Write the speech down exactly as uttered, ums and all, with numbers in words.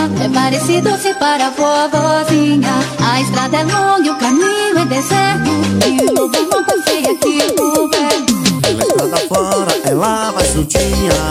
é parecido se para a vovozinha. A estrada é longa e o caminho é deserto, e o lobo não passeia aqui por perto. Pela estrada fora ela vai soltinha,